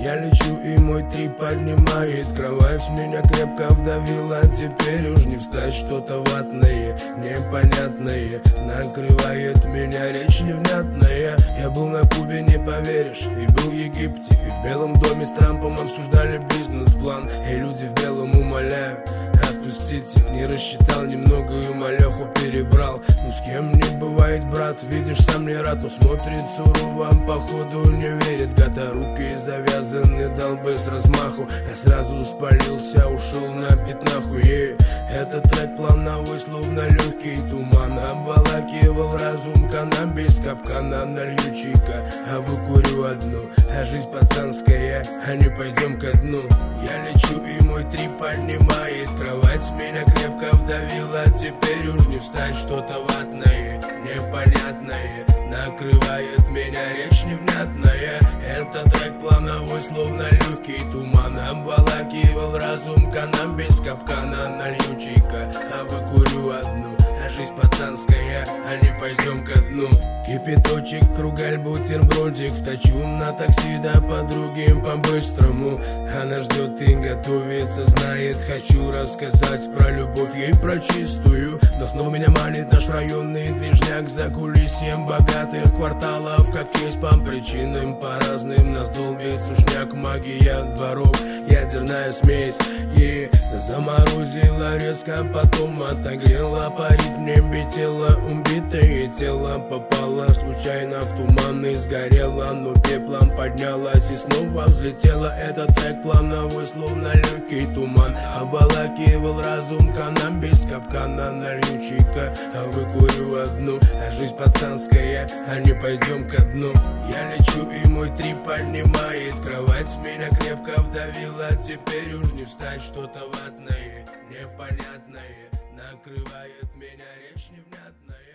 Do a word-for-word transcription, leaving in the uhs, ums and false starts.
Я лечу, и мой трип поднимает кровать, меня крепко вдавило, теперь уж не встать. Что-то ватное, непонятное накрывает меня, речь невнятная. Я был на Кубе, не поверишь, и был в Египте, и в Белом доме с Трампом обсуждали бизнес-план. И люди в белом, умоляю, отпустите, не рассчитал немного и малеху перебрал. Ну с кем не бывает, брат, видишь, сам не рад, но смотрит сурово, походу не верит. Гата руки завязаны, дал бы с размаху, я сразу спалился, ушел на пятнаху. И этот трек плановой, словно легкий туман, обволакивал разум, каннабис, капкана, налью чика, а выкурю одну. А жизнь пацанская, а не пойдем ко дну. Я лечу, и мой трип поднимает кровать, меня крепко вдавило, теперь уж не встать. Что-то ватное, непонятное накрывает меня, речь невнятная. Этот трек плановой, словно легкий туман, обволакивал разум, каннабис, капкана, налью чика, а выкурю одну. А жизнь пацанская, а не пойдем ко дну. Кипяточек, кругаль, бутербродик, вточу на такси до подруги по-быстрому. Она ждет и готовится, знает, хочу рассказать про любовь ей, про чистую. Но снова меня манит наш районный движняк за кулисьем богатых кварталов. Как есть по причинам, по разным нас долбит сушняк, магия дворов, ядерная смесь. И заморозила резко, потом отогрела, парит в небе тело, убитое тело попало случайно в туман и сгорело, но пеплом поднялась и снова взлетела. Этот трек плановой, словно легкий туман, обволакивал разум, каннабис, капкана, налью чика, а выкурю одну. А жизнь пацанская, а не пойдем ко дну. Я лечу, и мой трип поднимает кровать, меня крепко вдавило, теперь уж не встать. Что-то ватное, непонятное накрывает меня, речь невнятная.